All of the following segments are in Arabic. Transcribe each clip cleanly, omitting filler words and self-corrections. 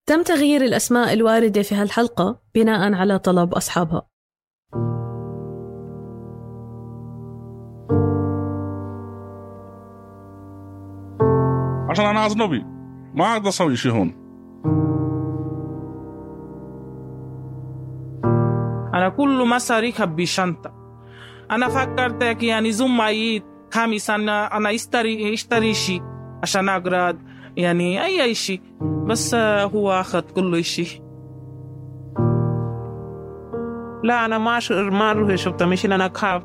تم تغيير الأسماء الواردة في هالحلقة بناء على طلب أصحابها. عشان أنا أجنبي ما أقدر أسوي شيء هون. أنا كل مصاري خبي شنطة. أنا فكرت يعني زمايت خميس أنا اشتري شيء عشان أقرأ يعني أي شيء، بس هو أخذ كل شيء. لا أنا ما أروح شفت مشين أنا خاف.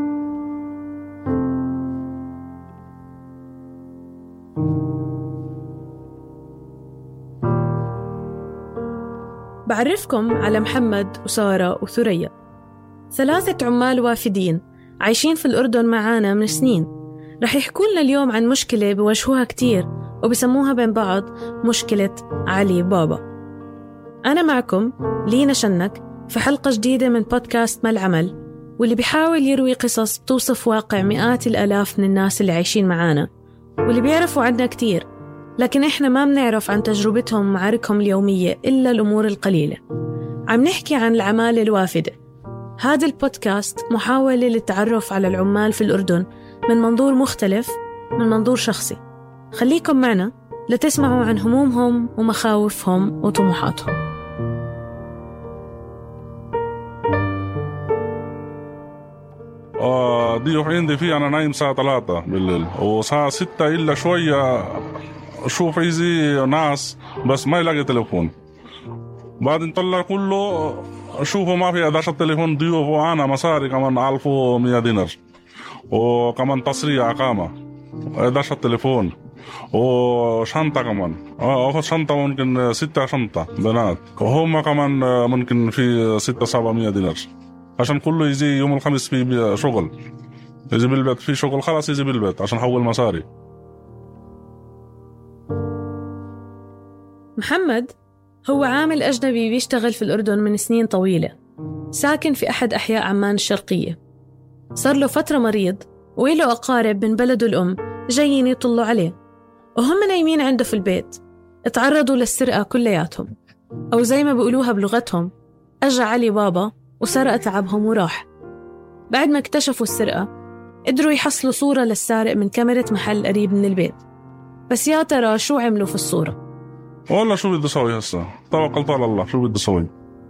بعرفكم على محمد وسارة وثريا، 3 عمال وافدين عايشين في الأردن معانا من سنين. رح يحكوا لنا اليوم عن مشكلة بواجهوها كتير وبسموها بين بعض مشكلة علي بابا. أنا معكم لينا شنك في حلقة جديدة من بودكاست ما العمل، واللي بيحاول يروي قصص بتوصف واقع مئات الآلاف من الناس اللي عايشين معانا واللي بيعرفوا عنا كتير، لكن إحنا ما بنعرف عن تجربتهم ومعاركهم اليومية إلا الأمور القليلة. عم نحكي عن العمالة الوافدة. هذا البودكاست محاولة للتعرف على العمال في الأردن من منظور مختلف، من منظور شخصي. خليكم معنا لتسمعوا عن همومهم ومخاوفهم وطموحاتهم. ضيوف عندي فيه أنا نايم الساعة 3 بالليل، وساعة 6 إلا شوية أشوف يجي ناس بس ما يلاقي تليفون. بعد نطلع كله أشوفه ما في 11 تليفون ضيوف، وأنا مصاري كمان 1100 دينار، وكمان تصريح أقامة 11 تليفون، وشنطة كمان أخذ شنطة ممكن 6 شنطة بنات، وهم كمان ممكن في 600-700 دينار عشان كله يجي يوم الخميس في شغل، يجي بالبيت في شغل خلاص يجي بالبيت عشان حول مصاري. محمد هو عامل أجنبي بيشتغل في الأردن من سنين طويلة، ساكن في أحد أحياء عمان الشرقية. صار له فترة مريض وإله أقارب من بلده الأم جايين يطلوا عليه، وهم نايمين عنده في البيت اتعرضوا للسرقة كلياتهم، أو زي ما بيقولوها بلغتهم أجا علي بابا وسرق تعبهم وراح. بعد ما اكتشفوا السرقة قدروا يحصلوا صورة للسارق من كاميرا محل قريب من البيت، بس يا ترى شو عملوا في الصورة؟ والله شو بدي أسوي هسه؟ توكلت على الله، شو بدي أسوي؟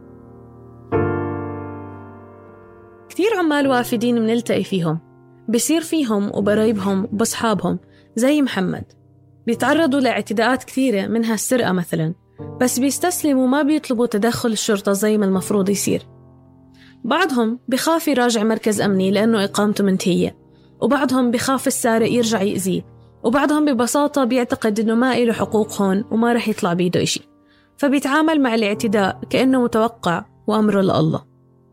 كتير عمال وافدين بنلتقي فيهم، بصير فيهم وبرايبهم وبصحابهم زي محمد بيتعرضوا لاعتداءات كثيرة منها السرقة مثلا، بس بيستسلموا وما بيطلبوا تدخل الشرطة زي ما المفروض يصير. بعضهم بخاف يراجع مركز أمني لأنه إقامته منتهية، وبعضهم بخاف السارق يرجع يأذيه، وبعضهم ببساطة بيعتقد إنه ما إله حقوق هون وما رح يطلع بيده إشي، فبيتعامل مع الاعتداء كأنه متوقع وأمره لله.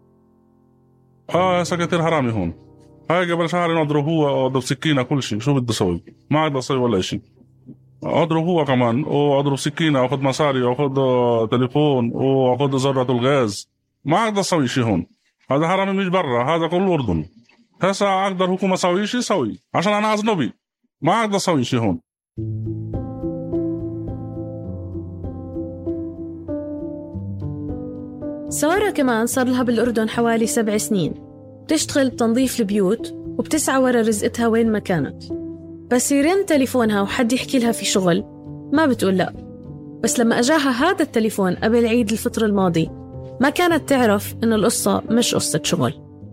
سكت الحرامي هون، هاي قبل شهر أضرب هو وأضرب سكينة كل شيء، شو بدي أسوي؟ ما أقدر أسوي ولا شيء. أضرب هو كمان وأضرب سكينة وأخذ مصاري وأخذ تليفون وأخذ ذرة الغاز، ما أقدر أسوي شيء هون. هذا حرامي مش برا، هذا كله أردن. هسا أقدر حكومة أسوي شيء سوي عشان أنا أجنبي، ما أقدر أسوي شيء هون. سارة كمان صار لها بالأردن حوالي 7 سنين، بتشتغل بتنظيف البيوت وبتسعى ورا رزقتها وين ما كانت، بس يرن تليفونها وحد يحكي لها في شغل ما بتقول لا. بس لما أجاها هذا التليفون قبل عيد الفطر الماضي ما كانت تعرف إن القصة مش قصة شغل.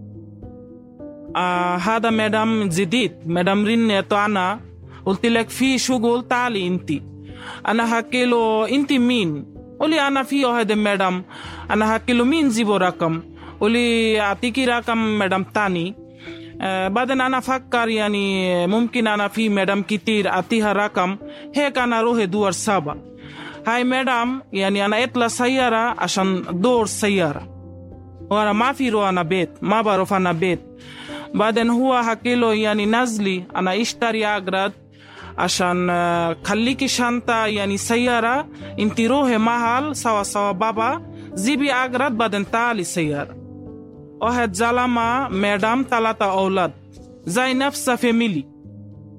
هذا مدام جديد، مدام رنيتو أنا قلت لك في شغل، تعالي انتي. أنا حكي له انتي مين؟ قولي أنا في هذا مدام. أنا حكي له مين جيبو رقم؟ قولي أعطيكي رقم مدام تاني. بعدين أنا فكر يعني ممكن أنا في مدام كتير أعطيها رقم، هيك أنا روح دور سابا. هاي مدام يعني أنا اطلع سيارة عشان دور سيارة، وأنا ما في رو أنا بيت، ما بعرف أنا بيت. بعدين هو حكي له يعني نزلي أنا اشتري أغراض عشان خليكي شنطة يعني سيارة، انتي روحي محل سوا بابا جيبي أغراض بعدين تعالي سيارة. واحد زلمة مدام 3 أولاد زي نفس فاميلي،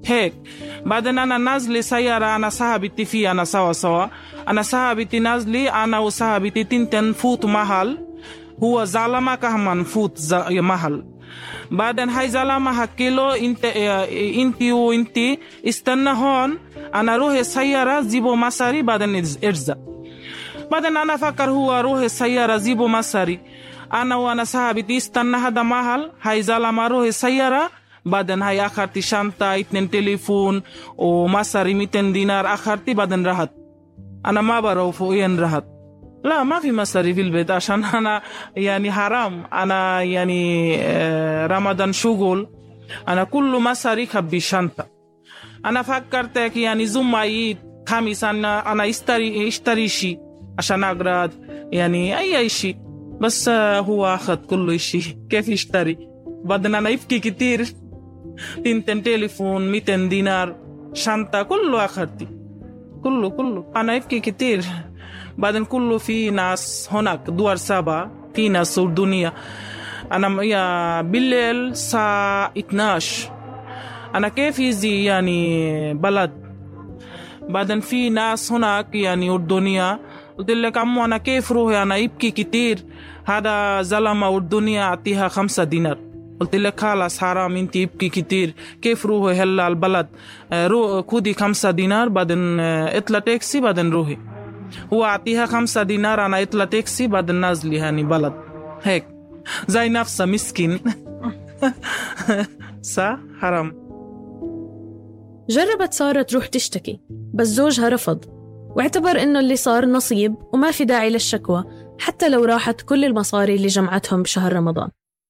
هيك. بعدين أنا نازلة سيارة، أنا صاحبتي فيه، أنا سوا أنا صاحبتي نازلة، أنا وصاحبتي تنتن فوت محل، هو زلمة كمان فوت محل. بعدين هاي زلمة حكيله انتي وانتي استنى هون، أنا روح السيارة زيبو مصاري بعدين ارجع. بعدين أنا فكر هو روح السيارة زيبو مصاري، أنا وأنا صاحبتي استنى هذا محل، هاي زلمة روح السيارة. بعدين هاي أخرتي شنطة 2 تليفون ومصاري 200 دينار أخرتي. بعدين رحت أنا ما بعرف وين رحت. لا ما في مصاري في البيت عشان أنا يعني حرام، أنا يعني رمضان شغل، أنا كل مصاري خبي شنطة. أنا فكرت يعني زمايل خميس أنا اشتري شيء عشان أقرأ يعني أي شيء، بس هو أخذ كل شيء. كيف يشتري؟ بعدين أنا يبكي كتير، 2 تليفون 200 دينار شنطة كله أخذتي، كله أنا يبكي كتير. بعدين كله في ناس هناك دوار 7 في ناس أردنية. أنا يا بالليل الساعة 12 أنا كيف يزي يعني بلد. بعدين في ناس هناك يعني أردنية، قلت لك عمو أنا كيف روحي، أنا يبكي كتير. هذا زلمة أردنية أعطيها 5 دينار. قلت لك خلاص حرام انت يبكي كتير، كيف روحي هلا البلد، خدي 5 دينار بعدين اطلع تاكسي بعدين روحي. هو أعطيها 5 دينار، أنا اطلع تاكسي بعدين نازلي يعني بلد هيك زي نفسه مسكين. صح حرام. جربت سارة تروح تشتكي بس زوجها رفض، واعتبر إنه اللي صار نصيب وما في داعي للشكوى حتى لو راحت كل المصاري اللي جمعتهم بشهر رمضان.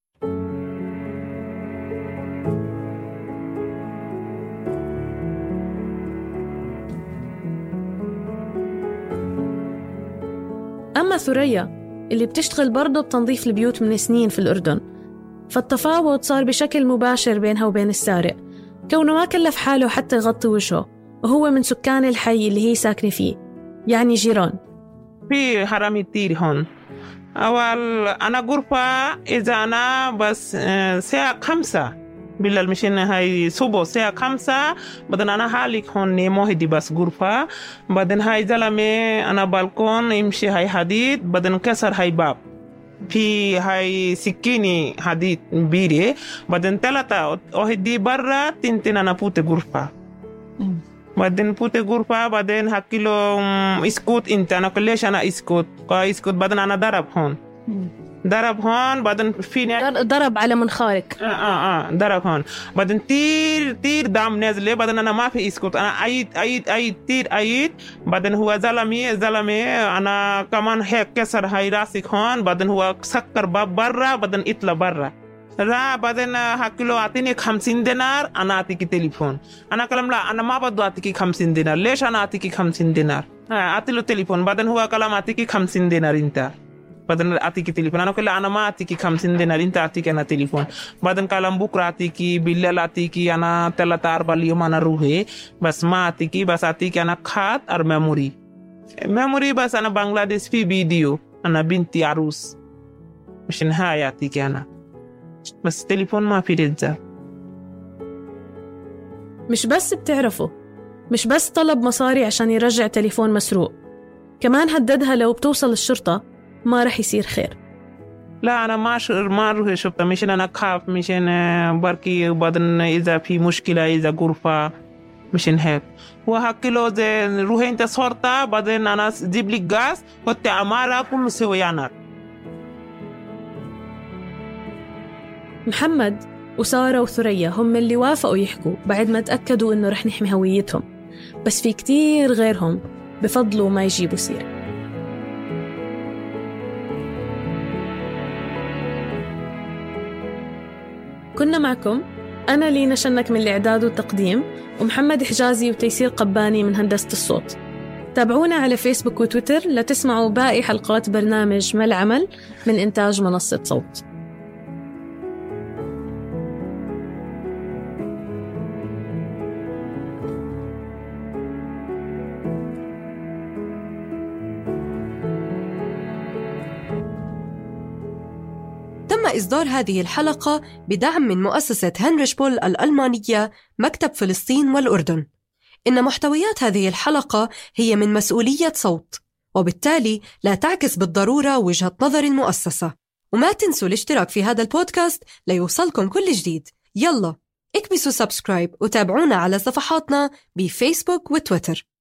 أما ثريا اللي بتشتغل برضه بتنظيف البيوت من سنين في الأردن، فالتفاوض صار بشكل مباشر بينها وبين السارق، كونه ما كلف حاله حتى يغطي وجهه، وهو من سكان الحي اللي هي ساكنة فيه، يعني جيران. في حرامي كتير هون. أول أنا غرفة إذا أنا بس الساعة 5 بالليل، مشين هاي صبح الساعة 5. بعدين أنا حالك هون نيمو هدي بس غرفة. بعدين هاي زلمة أنا بالكون يمشي هاي حديد، بعدين كسر هاي باب في هاي سكيني حديد بيري. بعدين 3 أهدي برا، 2 أنا فوت غرفة. بعدين فوت غرفة. بعدين حكي له اسكت انت، انا كلش انا اسكت. بعدين انا ضرب هون. بعدين في ضرب على منخارك. ضرب هون. بعدين تير دم نازله. بعدين انا ما في اسكت، انا عيد تير. بعدين هو زلمه انا كمان هيك كسر هاي راسك هون. بعدين هو سكر باب برا، بعدين اطلع برا. بعدين حكي له اعطيني 50 دينار انا اعطيك تليفون. انا كلام لا انا ما بدي اعطيك 50 دينار. ليش انا اعطيك 50 دينار؟ اعطي له تليفون. بعدين هو كلام اعطيك 50 دينار انت، بعدين اعطيك تليفون. انا كل انا ما اعطيك 50 دينار، انت اعطيك انا تليفون. بعدين كلام بكره اعطيك، بالليل اعطيك انا 3-4 اليوم انا روحي، بس ما اعطيك، بس اعطيك انا كارت اور ميموري بس. انا بنغلاديش في فيديو، انا بنتي عروس مش نهاية اعطيك انا، بس تليفون ما في رجال. مش بس بتعرفه، مش بس طلب مصاري عشان يرجع تليفون مسروق، كمان هددها لو بتوصل الشرطة ما رح يصير خير. لا أنا ما أروح الشرطة، مشان أنا خاف، مشان بركي بعدين إذا في مشكلة إذا غرفة مشان هيك. وحكي له روح أنت شرطة، بعدين أنا جيب لك غاز وأنت عمارة كل سويانات. محمد وسارة وثريا هم اللي وافقوا يحكوا بعد ما تأكدوا إنه رح نحمي هويتهم، بس في كتير غيرهم بفضلوا ما يجيبوا سيرة. كنا معكم أنا لينا شنك من الإعداد والتقديم، ومحمد حجازي وتيسير قباني من هندسة الصوت. تابعونا على فيسبوك وتويتر لتسمعوا باقي حلقات برنامج ما العمل من إنتاج منصة صوت. تم إصدار هذه الحلقة بدعم من مؤسسة هنريش بول الألمانية مكتب فلسطين والأردن. إن محتويات هذه الحلقة هي من مسؤولية صوت، وبالتالي لا تعكس بالضرورة وجهة نظر المؤسسة. وما تنسوا الاشتراك في هذا البودكاست ليوصلكم كل جديد. يلا اكبسوا سبسكرايب وتابعونا على صفحاتنا بفيسبوك وتويتر.